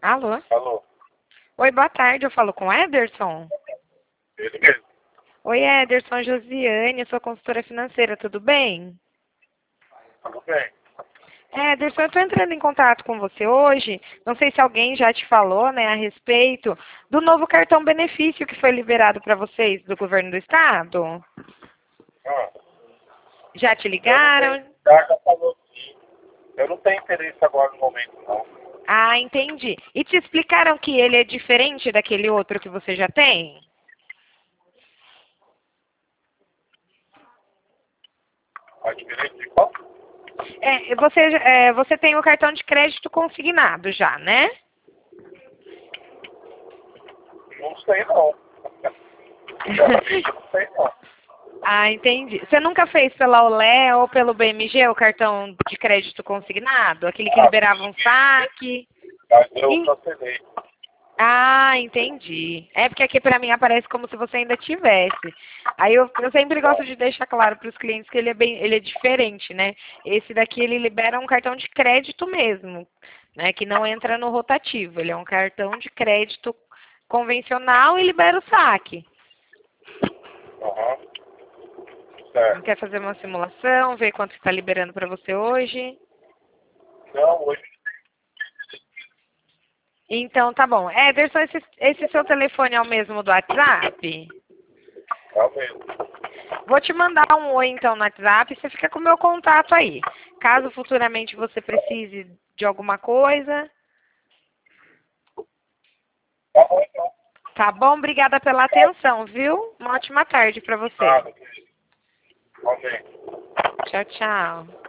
Alô? Alô? Oi, boa tarde. Eu falo com o Ederson? Ele mesmo. Oi, Ederson, Josiane, eu sou consultora financeira, tudo bem? Tudo bem. Ederson, eu estou entrando em contato com você hoje. Não sei se alguém já te falou, né, a respeito do novo cartão benefício que foi liberado para vocês do governo do estado. Ah, Já te eu não ligaram? tenho, já falou sim. Eu não tenho interesse agora no momento, não. Ah, entendi. E te explicaram que ele é diferente daquele outro que você já tem? A diferença de qual? Você tem o cartão de crédito consignado já, né? Não sei, não. Sinceramente, não sei, não. Ah, entendi. Você nunca fez pela Olé ou pelo BMG o cartão de crédito consignado? Aquele que liberava um saque? Mas eu Ih, cancelei. ah, entendi. É porque aqui pra mim aparece como se você ainda tivesse. Aí eu sempre gosto de deixar claro para os clientes que ele é diferente, né? Esse daqui ele libera um cartão de crédito mesmo, né? Que não entra no rotativo. Ele é um cartão de crédito convencional e libera o saque. Aham. Não Certo. quer fazer uma simulação, ver quanto está liberando para você hoje? Não, hoje Então, tá bom. Ederson, esse seu telefone é o mesmo do WhatsApp? é o mesmo. Vou te mandar um oi, então, no WhatsApp e você fica com o meu contato aí. Caso futuramente você precise de alguma coisa. Tá bom, então. Tá bom? Obrigada pela atenção, viu? Uma ótima tarde para você. Nada, querido. Amém. Tchau, tchau.